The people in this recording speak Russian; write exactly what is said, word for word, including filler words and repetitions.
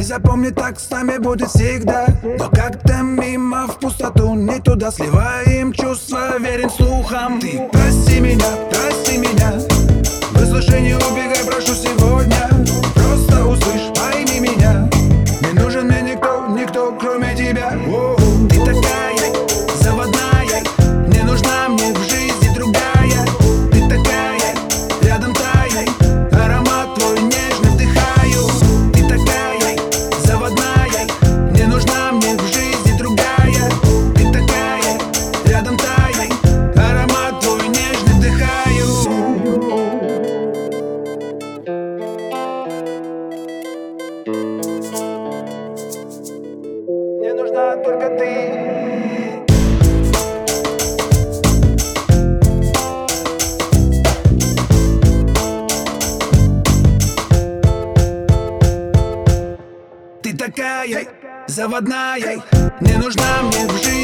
запомни, так с нами будет всегда. Но как-то мимо в пустоту, не туда сливаем чувства, верим слухам. Ты прости меня, прости меня, выслушай, не убегай, прошу сегодня. Просто услышь, пойми меня, не нужен мне никто, никто кроме тебя. О-о. Ты такая заводная, не нужна мне в жизни другая. Ты такая, рядом таяй, аромат твой нежно вдыхаю. Ты такая заводная, не нужна мне в жизни другая. Ты такая, рядом таяй, аромат твой нежно вдыхаю. Мне нужна только ты. Ты такая заводная, не нужна мне в жизни